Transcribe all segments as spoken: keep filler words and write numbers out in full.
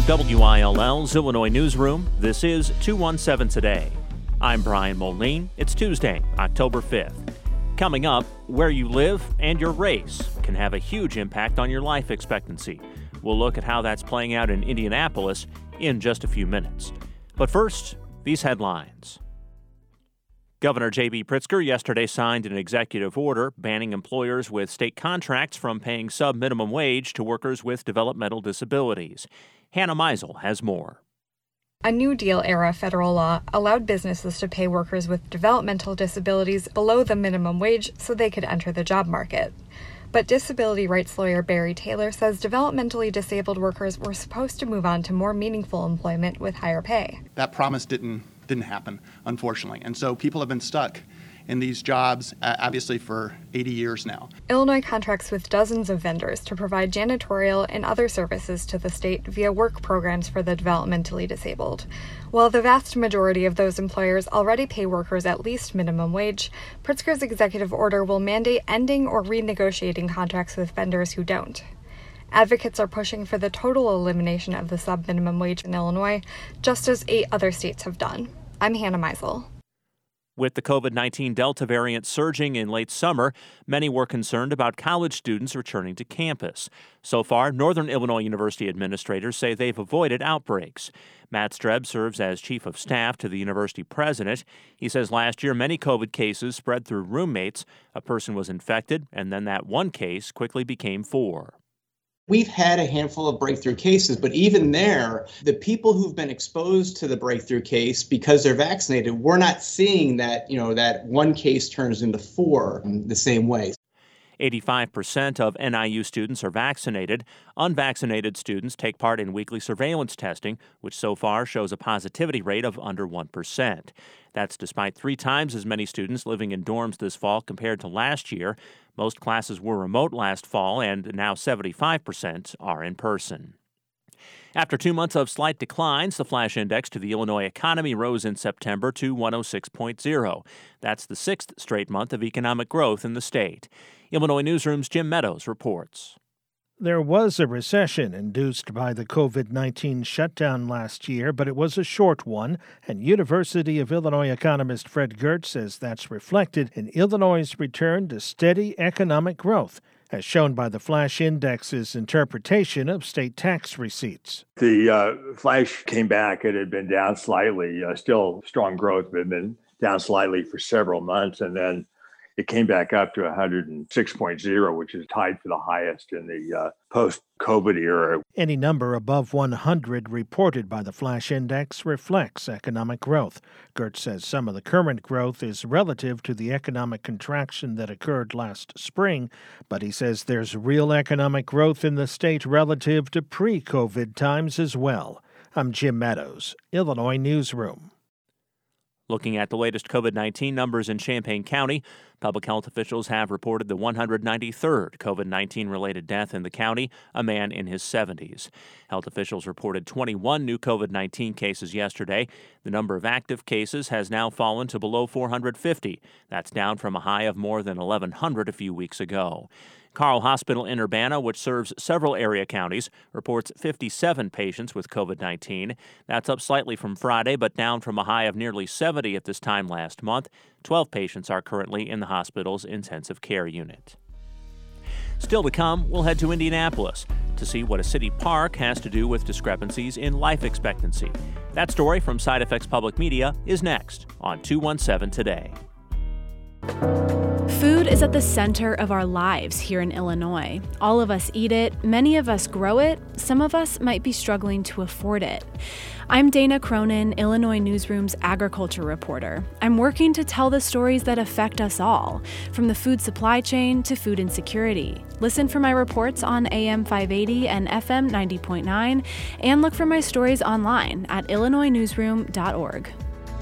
W I L L's Illinois Newsroom, this is two one seven Today. I'm Brian Moline. It's Tuesday, October fifth. Coming up, where you live and your race can have a huge impact on your life expectancy. We'll look at how that's playing out in Indianapolis in just a few minutes. But first, these headlines. Governor J B Pritzker yesterday signed an executive order banning employers with state contracts from paying sub-minimum wage to workers with developmental disabilities. Hannah Meisel has more. A New Deal-era federal law allowed businesses to pay workers with developmental disabilities below the minimum wage so they could enter the job market. But disability rights lawyer Barry Taylor says developmentally disabled workers were supposed to move on to more meaningful employment with higher pay. That promise didn't didn't happen, unfortunately. And so people have been stuck in these jobs, uh, obviously, for eighty years now. Illinois contracts with dozens of vendors to provide janitorial and other services to the state via work programs for the developmentally disabled. While the vast majority of those employers already pay workers at least minimum wage, Pritzker's executive order will mandate ending or renegotiating contracts with vendors who don't. Advocates are pushing for the total elimination of the sub-minimum wage in Illinois, just as eight other states have done. I'm Hannah Meisel. With the COVID nineteen Delta variant surging in late summer, many were concerned about college students returning to campus. So far, Northern Illinois University administrators say they've avoided outbreaks. Matt Streb serves as chief of staff to the university president. He says last year many COVID cases spread through roommates. A person was infected, and then that one case quickly became four. We've had a handful of breakthrough cases, but even there, the people who've been exposed to the breakthrough case because they're vaccinated, we're not seeing that, you know, that one case turns into four the same way. eighty-five percent of N I U students are vaccinated. Unvaccinated students take part in weekly surveillance testing, which so far shows a positivity rate of under one percent. That's despite three times as many students living in dorms this fall compared to last year. Most classes were remote last fall, and now seventy-five percent are in person. After two months of slight declines, the flash index to the Illinois economy rose in September to one oh six point oh. That's the sixth straight month of economic growth in the state. Illinois Newsroom's Jim Meadows reports. There was a recession induced by the COVID nineteen shutdown last year, but it was a short one, and University of Illinois economist Fred Gertz says that's reflected in Illinois' return to steady economic growth, as shown by the Flash Index's interpretation of state tax receipts. The uh, Flash came back. It had been down slightly, uh, still strong growth, but had been down slightly for several months, and then it came back up to one oh six point oh, which is tied for the highest in the uh, post-COVID era. Any number above one hundred reported by the Flash Index reflects economic growth. Gertz says some of the current growth is relative to the economic contraction that occurred last spring, but he says there's real economic growth in the state relative to pre-COVID times as well. I'm Jim Meadows, Illinois Newsroom. Looking at the latest COVID nineteen numbers in Champaign County, public health officials have reported the one hundred ninety-third COVID nineteen-related death in the county, a man in his seventies. Health officials reported twenty-one new COVID nineteen cases yesterday. The number of active cases has now fallen to below four hundred fifty. That's down from a high of more than eleven hundred a few weeks ago. Carle Hospital in Urbana, which serves several area counties, reports fifty-seven patients with COVID nineteen. That's up slightly from Friday, but down from a high of nearly seventy at this time last month. twelve patients are currently in the hospital's intensive care unit. Still to come, we'll head to Indianapolis to see what a city park has to do with discrepancies in life expectancy. That story from Side Effects Public Media is next on two one seven Today. Food is at the center of our lives here in Illinois. All of us eat it, many of us grow it, some of us might be struggling to afford it. I'm Dana Cronin, Illinois Newsroom's agriculture reporter. I'm working to tell the stories that affect us all, from the food supply chain to food insecurity. Listen for my reports on A M five eighty and F M ninety point nine, and look for my stories online at illinois newsroom dot org.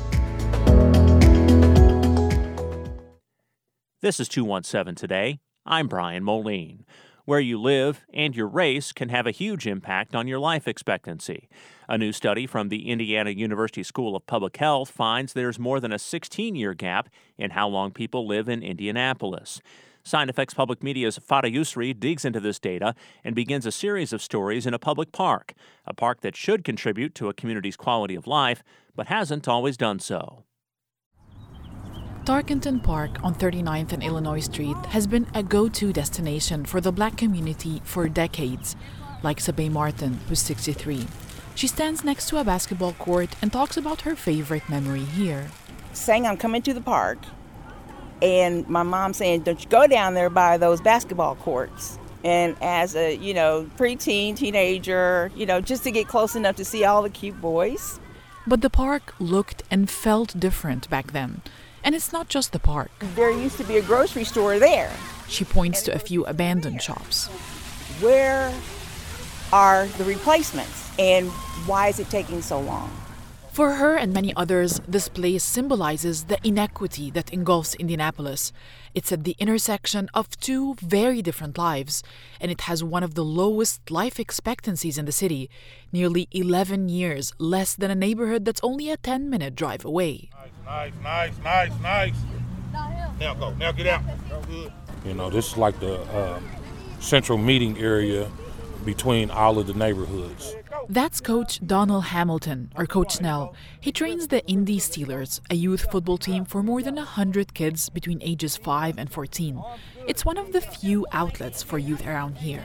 This is two one seven Today. I'm Brian Moline. Where you live and your race can have a huge impact on your life expectancy. A new study from the Indiana University School of Public Health finds there's more than a sixteen-year gap in how long people live in Indianapolis. Side Effects Public Media's Fada Yusri digs into this data and begins a series of stories in a public park, a park that should contribute to a community's quality of life, but hasn't always done so. Tarkenton Park on thirty-ninth and Illinois Street has been a go-to destination for the Black community for decades, like Sabay Martin, who's sixty-three. She stands next to a basketball court and talks about her favorite memory here. Saying I'm coming to the park, and my mom saying, don't you go down there by those basketball courts. And as a, you know, preteen, teenager, you know, just to get close enough to see all the cute boys. But the park looked and felt different back then. And it's not just the park. There used to be a grocery store there. She points to a few abandoned shops. Where are the replacements, and why is it taking so long? For her and many others, this place symbolizes the inequity that engulfs Indianapolis. It's at the intersection of two very different lives, and it has one of the lowest life expectancies in the city, nearly eleven years less than a neighborhood that's only a ten-minute drive away. Nice, nice, nice, nice. Now go, now get out. Good. You know, this is like the uh, central meeting area between all of the neighborhoods. That's Coach Donald Hamilton, or Coach Snell. He trains the Indy Steelers, a youth football team for more than one hundred kids between ages five and fourteen. It's one of the few outlets for youth around here.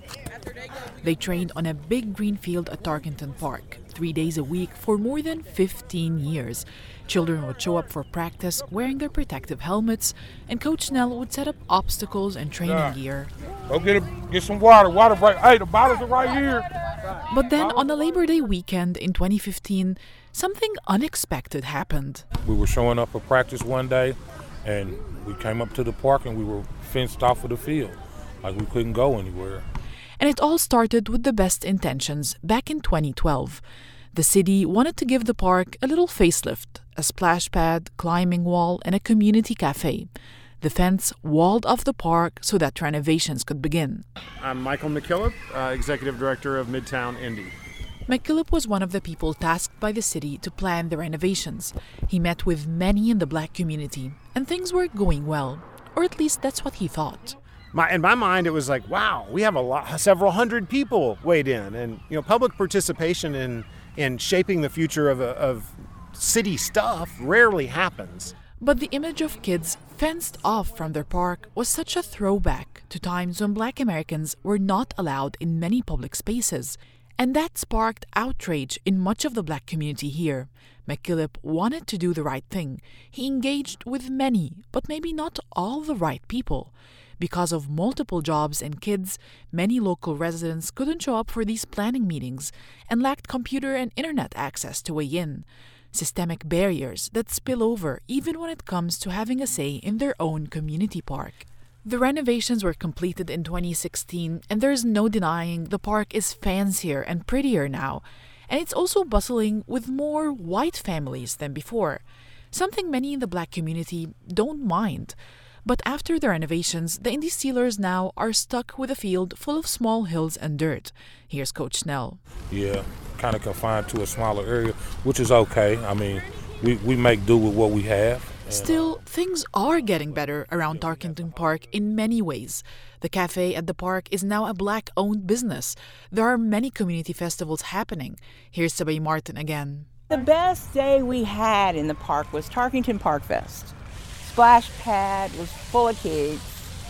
They trained on a big green field at Tarkenton Park, three days a week for more than fifteen years. Children would show up for practice wearing their protective helmets, and Coach Snell would set up obstacles and training yeah. gear. Go get, a, get some water. Water break. Hey, the bottles are right here. But then on a Labor Day weekend in twenty fifteen, something unexpected happened. We were showing up for practice one day, and we came up to the park and we were fenced off of the field. Like we couldn't go anywhere. And it all started with the best intentions back in twenty twelve. The city wanted to give the park a little facelift, a splash pad, climbing wall, and a community cafe. The fence walled off the park so that renovations could begin. I'm Michael McKillop, uh, Executive Director of Midtown Indy. McKillop was one of the people tasked by the city to plan the renovations. He met with many in the Black community, and things were going well, or at least that's what he thought. My, in my mind, it was like, wow, we have a lot, several hundred people weighed in, and you know, public participation in in shaping the future of, a, of city stuff rarely happens. But the image of kids fenced off from their park was such a throwback to times when Black Americans were not allowed in many public spaces. And that sparked outrage in much of the Black community here. McKillop wanted to do the right thing. He engaged with many, but maybe not all the right people. Because of multiple jobs and kids, many local residents couldn't show up for these planning meetings and lacked computer and internet access to weigh in. Systemic barriers that spill over even when it comes to having a say in their own community park. The renovations were completed in twenty sixteen, and there's no denying the park is fancier and prettier now. And it's also bustling with more white families than before, something many in the Black community don't mind. But after the renovations, the Indy Steelers now are stuck with a field full of small hills and dirt. Here's Coach Snell. Yeah, kind of confined to a smaller area, which is okay. I mean, we, we make do with what we have. Still, things are getting better around Tarkenton Park in many ways. The cafe at the park is now a Black-owned business. There are many community festivals happening. Here's Sabay Martin again. The best day we had in the park was Tarkenton Park Fest. Splash pad was full of kids.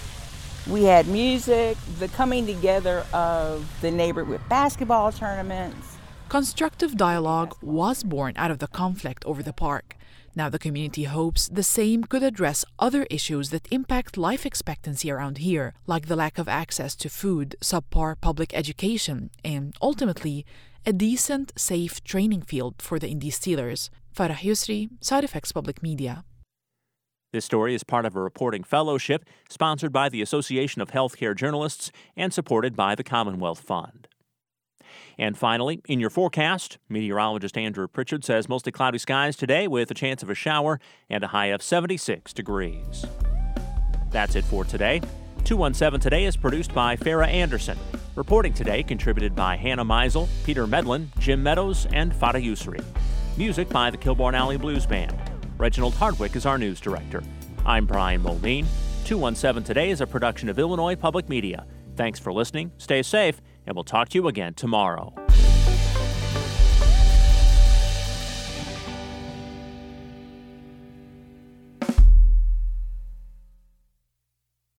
We had music, the coming together of the neighborhood with basketball tournaments. Constructive dialogue was born out of the conflict over the park. Now the community hopes the same could address other issues that impact life expectancy around here, like the lack of access to food, subpar public education, and ultimately, a decent, safe training field for the Indy Steelers. Fada Yusri, Side Effects Public Media. This story is part of a reporting fellowship sponsored by the Association of Healthcare Journalists and supported by the Commonwealth Fund. And finally, in your forecast, meteorologist Andrew Pritchard says mostly cloudy skies today with a chance of a shower and a high of seventy-six degrees. That's it for today. two one seven Today is produced by Farah Anderson. Reporting today contributed by Hannah Meisel, Peter Medlin, Jim Meadows, and Fada Yusri. Music by the Kilbourne Alley Blues Band. Reginald Hardwick is our news director. I'm Brian Mulveen. two one seven Today is a production of Illinois Public Media. Thanks for listening, stay safe, and we'll talk to you again tomorrow.